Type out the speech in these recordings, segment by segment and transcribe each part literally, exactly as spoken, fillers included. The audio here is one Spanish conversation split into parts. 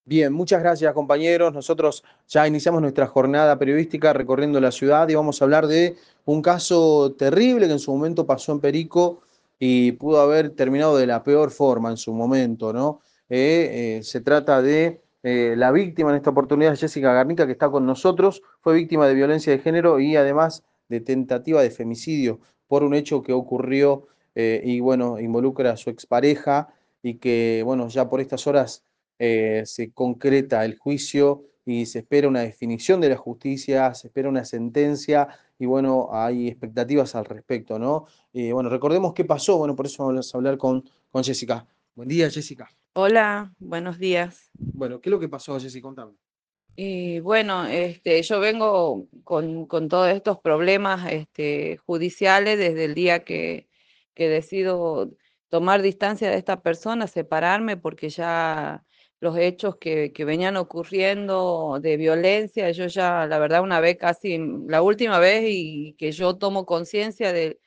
Bien, muchas gracias compañeros. Nosotros ya iniciamos nuestra jornada periodística recorriendo la ciudad y vamos a hablar de un caso terrible que en su momento pasó en Perico y pudo haber terminado de la peor forma en su momento, ¿no? Eh, eh, se trata de eh, la víctima en esta oportunidad, Jessica Garnica, que está con nosotros, fue víctima de violencia de género y además de tentativa de femicidio por un hecho que ocurrió eh, y bueno, involucra a su expareja y que bueno, ya por estas horas eh, se concreta el juicio y se espera una definición de la justicia, se espera una sentencia y bueno, hay expectativas al respecto, ¿no? Eh, bueno, recordemos qué pasó, bueno, por eso vamos a hablar con, con Jessica. Buen día, Jessica. Hola, buenos días. Bueno, ¿qué es lo que pasó, Jessica? Contame. Y bueno, este, yo vengo con, con todos estos problemas este, judiciales desde el día que, que decido tomar distancia de esta persona, separarme, porque ya los hechos que, que venían ocurriendo de violencia, yo ya, la verdad, una vez casi, la última vez y que yo tomo conciencia de,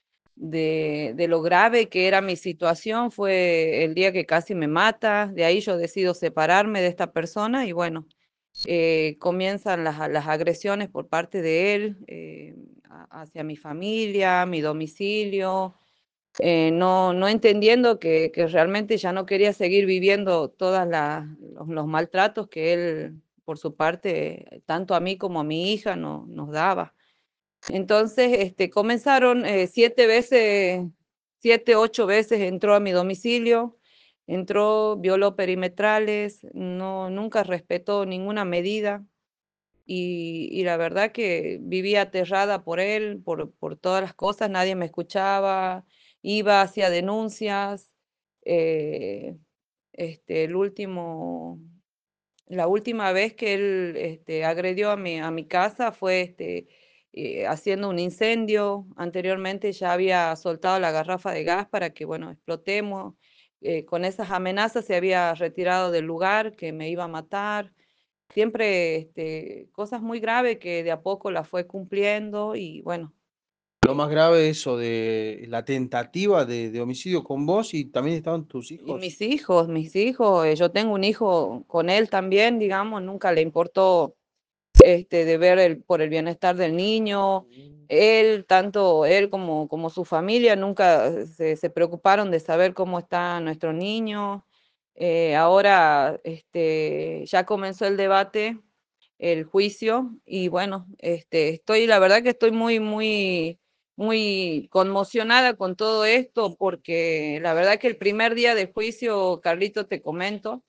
de, de lo grave que era mi situación fue el día que casi me mata. De ahí yo decido separarme de esta persona y bueno, eh, comienzan las, las agresiones por parte de él eh, a- hacia mi familia, mi domicilio, eh, no, no entendiendo que, que realmente ya no quería seguir viviendo todos los, los maltratos que él, por su parte, tanto a mí como a mi hija, no, nos daba. Entonces, este, comenzaron eh, siete veces, siete, ocho veces entró a mi domicilio, entró, violó perimetrales, no, nunca respetó ninguna medida y, y la verdad que vivía aterrada por él, por, por todas las cosas, nadie me escuchaba, iba, hacía denuncias, eh, este, el último, la última vez que él este, agredió a mi, a mi casa fue este, eh, haciendo un incendio. Anteriormente ya había soltado la garrafa de gas para que, bueno, explotemos. Eh, con esas amenazas se había retirado del lugar, que me iba a matar. Siempre este, cosas muy graves que de a poco las fue cumpliendo y bueno, Lo más grave es eso de la tentativa de, de homicidio con vos y también estaban tus y hijos. mis hijos, mis hijos, eh, yo tengo un hijo con él también, digamos, nunca le importó este, de ver el, por el bienestar del niño. Él, tanto él como, como su familia, nunca se, se preocuparon de saber cómo está nuestro niño. Eh, ahora este, ya comenzó el debate, el juicio, y bueno, este, estoy, la verdad que estoy muy, muy, muy conmocionada con todo esto, porque la verdad que el primer día del juicio, Carlito, te comento,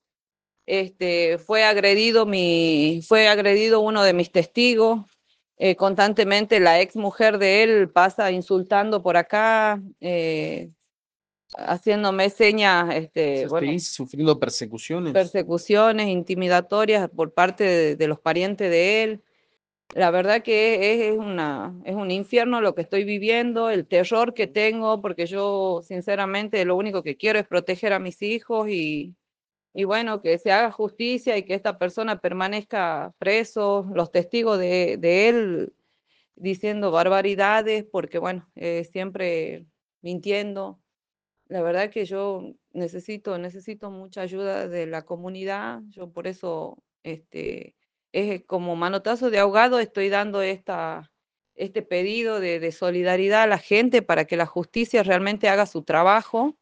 este, fue agredido mi, fue agredido uno de mis testigos. Eh, constantemente la ex mujer de él pasa insultando por acá, eh, haciéndome señas, O este, sea, bueno, seguís sufriendo persecuciones. persecuciones intimidatorias por parte de, de los parientes de él. La verdad que es, es una, es un infierno lo que estoy viviendo, el terror que tengo, porque yo sinceramente lo único que quiero es proteger a mis hijos y, y bueno, que se haga justicia y que esta persona permanezca preso, los testigos de, de él diciendo barbaridades, porque bueno, eh, siempre mintiendo. La verdad que yo necesito, necesito mucha ayuda de la comunidad, yo por eso, este, es como manotazo de ahogado, estoy dando esta, este pedido de, de solidaridad a la gente para que la justicia realmente haga su trabajo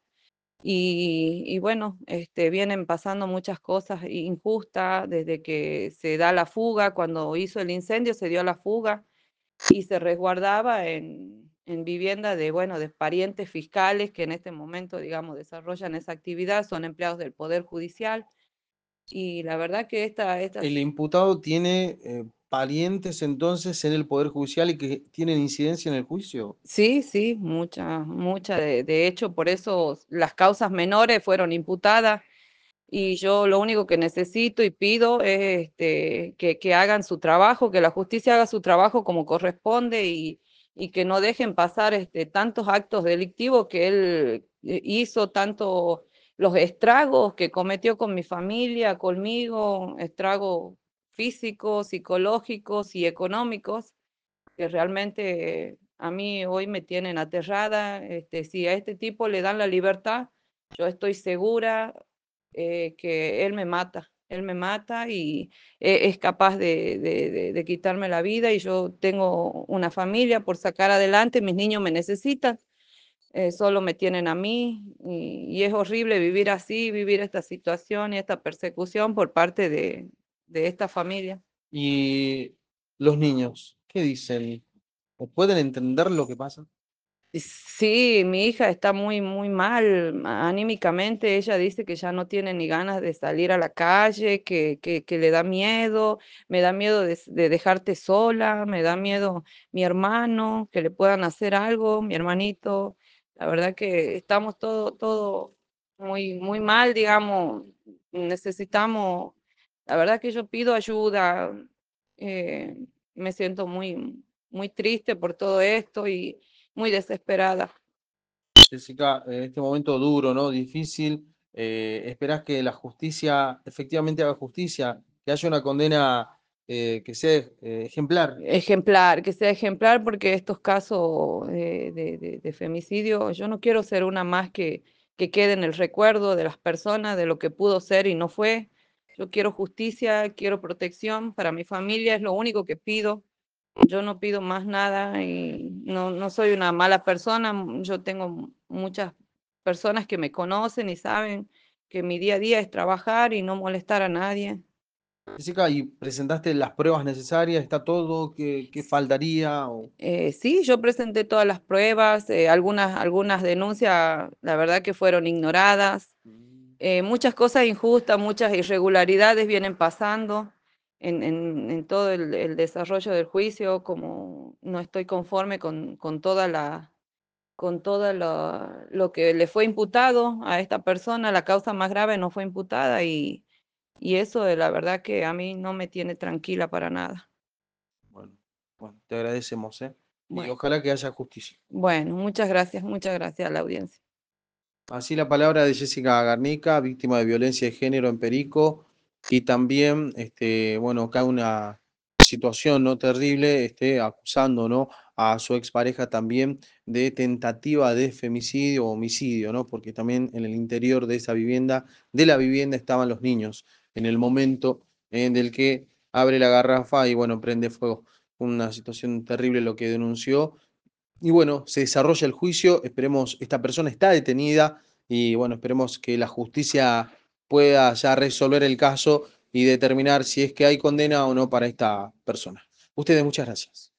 y, y bueno, este, vienen pasando muchas cosas injustas desde que se da la fuga, cuando hizo el incendio se dio la fuga y se resguardaba en, en vivienda de, bueno, de parientes fiscales que en este momento, digamos, desarrollan esa actividad, son empleados del Poder Judicial y la verdad que esta, esta El imputado tiene eh, parientes entonces en el Poder Judicial y que tienen incidencia en el juicio. sí, sí, mucha, mucha, de, de hecho, por eso las causas menores fueron imputadas y yo lo único que necesito y pido es este, que, que hagan su trabajo, que la justicia haga su trabajo como corresponde y, y que no dejen pasar este, tantos actos delictivos que él eh, hizo, tanto los estragos que cometió con mi familia, conmigo, estragos físicos, psicológicos y económicos, que realmente a mí hoy me tienen aterrada. Este, si a este tipo le dan la libertad, yo estoy segura eh, que él me mata. él me mata y e- es capaz de, de- de- de quitarme la vida y yo tengo una familia por sacar adelante, mis niños me necesitan, eh, solo me tienen a mí y, y es horrible vivir así, vivir esta situación y esta persecución por parte de, de esta familia. Y los niños, ¿qué dicen? ¿O pueden entender lo que pasa? Sí, mi hija está muy, muy mal a- anímicamente. Ella dice que ya no tiene ni ganas de salir a la calle, que, que, que le da miedo, me da miedo de, s- de dejarte sola, me da miedo mi hermano, que le puedan hacer algo, mi hermanito. La verdad que estamos todo, todo muy, muy mal, digamos. Necesitamos, la verdad que yo pido ayuda. eh, Me siento muy, muy triste por todo esto y muy desesperada. Jessica, en este momento duro, ¿no? Difícil, eh, esperás que la justicia efectivamente haga justicia, que haya una condena eh, que sea eh, ejemplar. Ejemplar, que sea ejemplar, porque estos casos eh, de, de- de femicidio, yo no quiero ser una más que, que quede en el recuerdo de las personas, de lo que pudo ser y no fue. Yo quiero justicia, quiero protección para mi familia, es lo único que pido. Yo no pido más nada y no, no soy una mala persona. m- Yo tengo muchas personas que me conocen y saben que mi día a día es trabajar y no molestar a nadie. Jessica, ¿y presentaste las pruebas necesarias? ¿Está todo? ¿Qué, qué faltaría? O- Eh, sí, yo presenté todas las pruebas, eh, algunas, algunas denuncias, la verdad que fueron ignoradas, eh, muchas cosas injustas, muchas irregularidades vienen pasando en, en- en todo el, el desarrollo del juicio, como no estoy conforme con, con toda la, con todo lo, lo que le fue imputado a esta persona, la causa más grave no fue imputada y, y eso de la verdad que a mí no me tiene tranquila para nada. Bueno, bueno, te agradecemos, ¿eh? Y Bueno, ojalá que haya justicia. bueno, muchas gracias, muchas gracias a la audiencia. Así la palabra de Jessica Garnica, víctima de violencia de género en Perico, y también, este, bueno, acá una situación no terrible, este, acusando, ¿no? A su expareja también de tentativa de femicidio o homicidio, ¿no? Porque también en el interior de esa vivienda, de la vivienda estaban los niños, en el momento en el que abre la garrafa y, bueno, prende fuego. Una situación terrible lo que denunció y bueno, se desarrolla el juicio, esperemos, esta persona está detenida y bueno, esperemos que la justicia pueda ya resolver el caso y determinar si es que hay condena o no para esta persona. Ustedes, muchas gracias.